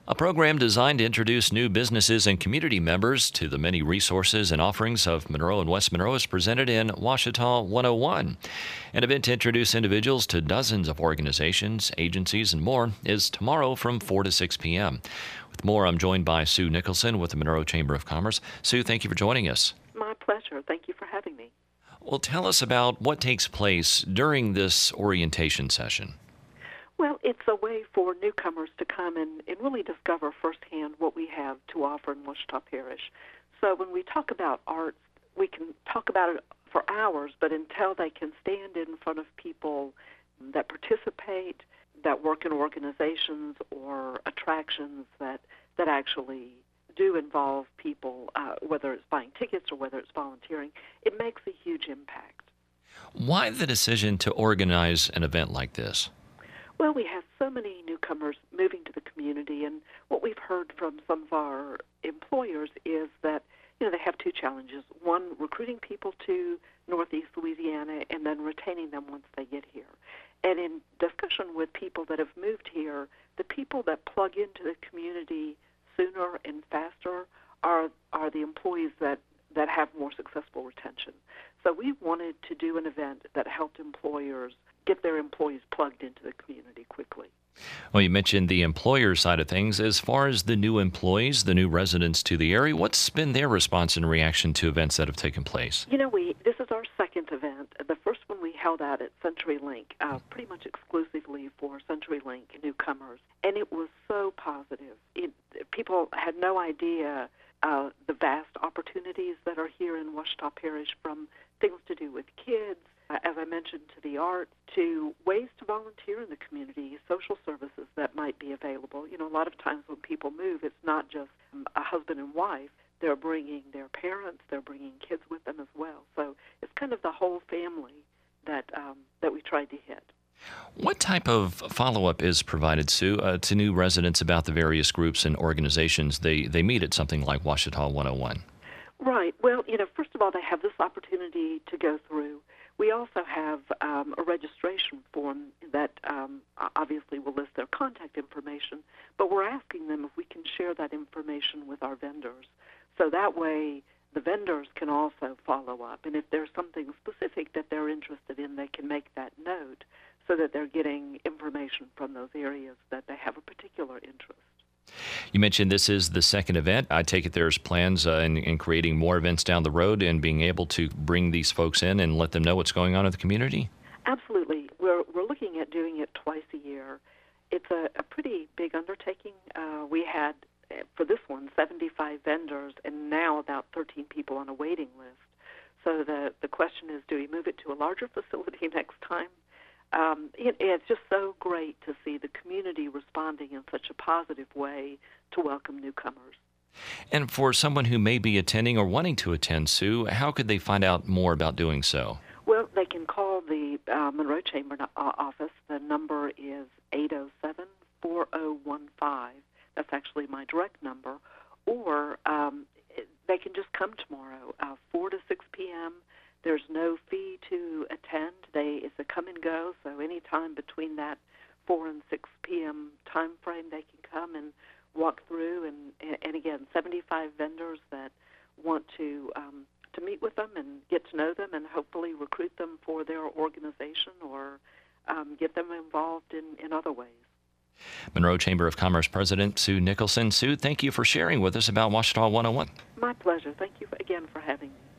A program designed to introduce new businesses and community members to the many resources and offerings of Monroe and West Monroe is presented in Washita 101. An event to introduce individuals to dozens of organizations, agencies, and more is tomorrow from 4 to 6 p.m. With more, I'm joined by Sue Nicholson with the Monroe Chamber of Commerce. Sue, thank you for joining us. My pleasure. Thank you for having me. Well, tell us about what takes place during this orientation session. Well, it's a way for newcomers to come and really discover firsthand what we have to offer in Washita Parish. So when we talk about arts, we can talk about it for hours, but until they can stand in front of people that participate, that work in organizations or attractions that actually do involve people, whether it's buying tickets or whether it's volunteering, it makes a huge impact. Why the decision to organize an event like this? Well, we have so many newcomers moving to the community, and what we've heard from some of our employers is that, they have two challenges. One, recruiting people to Northeast Louisiana, and then retaining them once they get here. And in discussion with people that have moved here, the people that plug into the community sooner and faster are the employees that have more successful retention. So we wanted to do an event that helped employers get their employees plugged into the community quickly. Well, you mentioned the employer side of things. As far as the new employees, the new residents to the area, what's been their response and reaction to events that have taken place? This is our second event. The first one we held out at CenturyLink, pretty much exclusively for CenturyLink newcomers, and it was so positive. People had no idea the vast opportunities that are here in Washita Parish, from things to do with kids, as I mentioned, to the arts, to ways to volunteer in the community, social services that might be available. A lot of times when people move, it's not just a husband and wife. They're bringing their parents, they're bringing kids with them as well. So it's kind of the whole family that we tried to hit. What type of follow-up is provided, Sue, to new residents about the various groups and organizations they meet at something like Washita 101? Right. Well, first of all, they have this opportunity to go through. We also have a registration form that obviously will list their contact information, but we're asking them if we can share that information with our vendors. So that way the vendors can also follow up. And if there's something specific that they're interested in, they can make that note so that they're getting information from those areas that they have a particular interest. You mentioned this is the second event. I take it there's plans in creating more events down the road and being able to bring these folks in and let them know what's going on in the community? Absolutely. We're looking at doing it twice a year. It's a pretty big undertaking. We had, for this one, 75 vendors and now about 13 people on a waiting list. So the question is, do we move it to a larger facility next time? It's just so great to see the community responding in such a positive way to welcome newcomers. And for someone who may be attending or wanting to attend, Sue, how could they find out more about doing so? Well, they can call the Monroe Chamber office. The number is 807-4015. That's actually my direct number. Or they can just come tomorrow, 4 to 6 p.m., There's no fee to attend. It's a come and go, so any time between that 4 and 6 p.m. time frame, they can come and walk through. And again, 75 vendors that want to meet with them and get to know them and hopefully recruit them for their organization or get them involved in other ways. Monroe Chamber of Commerce President Sue Nicholson. Sue, thank you for sharing with us about Washita 101. My pleasure. Thank you again for having me.